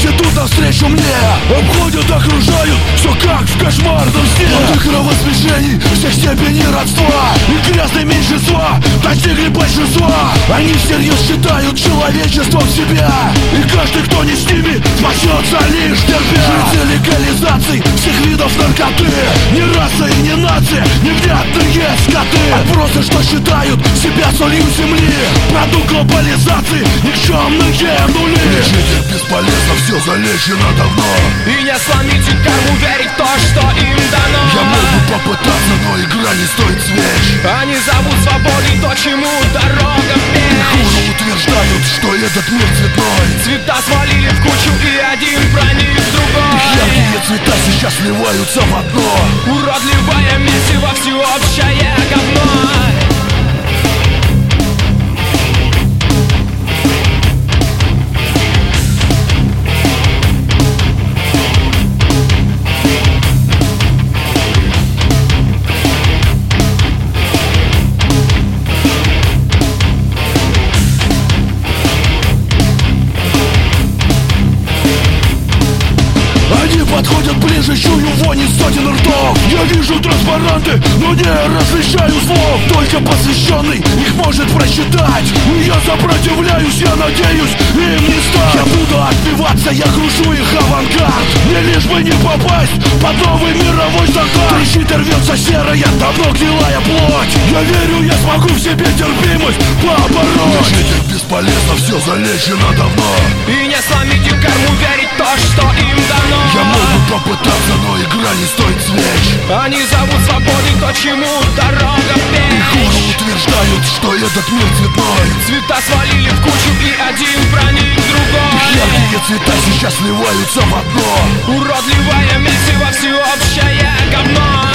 идут навстречу мне, обходят, окружают, все как в кошмарном сне. От их кровосмешений, всех степеней родства и грязной меньшинства достигли большинства. Они всерьез считают человечеством себя, и каждый, кто не с ними, спасется лишь терпя. Жильцы легализации всех видов наркоты, не раса и не нация, невнятные скоты. Отбросы, что считают себя солью земли, продукт глобализации, никчемные нули. Лечить их бесполезно, все залечено давно, и не сломите карму, верить в то, что им дано. Я мог бы попытаться, но игра не стоит свеч. Они зовут свободой то, чему дорога в меч. Хуже утверждают, что этот мир цветной. Цвета свалили в кучу, и один проник в другой. Их яркие цвета сейчас сливаются в одно. Уродливое месиво, всеобщее говно. Подходят ближе, чую вонь из сотен ртов. Я вижу транспаранты, но не различаю слов. Только посвященный их может прочитать. И я сопротивляюсь, я надеюсь, им не стать. Я буду отбиваться, я кружу их авангард. Мне лишь бы не попасть под новый мировой стандарт. Трещит и рвется серая, давно гнилая плоть. Я верю, я смогу в себе терпимость побороть. Лечить их бесполезно, все залечено давно, и не сломите карму, верить в то, что им дано. Я мог бы попытаться, но игра не стоит свеч. Они зовут свободой то, чему дорога в И печь. хуже утверждают, что этот мир цветной. Цвета свалили в кучу, и один проник в другой. Их яркие цвета сейчас сливаются в одно. Уродливое месиво, всеобщее говно.